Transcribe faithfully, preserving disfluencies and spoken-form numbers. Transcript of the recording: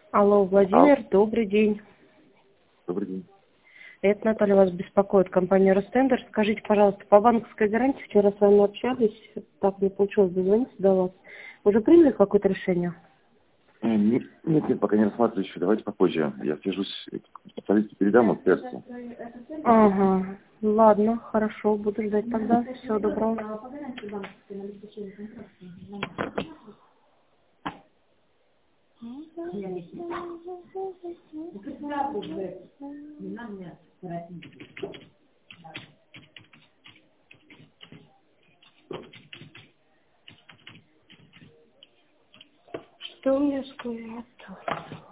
Алло, А, Владимир, добрый день. добрый день. Это Наталья вас беспокоит, компания Ростендер. Скажите, пожалуйста, по банковской гарантии вчера с вами общались, так не получилось дозвониться до вас. Уже приняли какое-то решение? Э, Нет, нет, нет, пока не рассматриваю еще. Давайте попозже. Я свяжусь, специалисту передам вот перцу. Ага, ладно, хорошо, буду ждать тогда. Всего доброго. Что у меня с клавиатурой?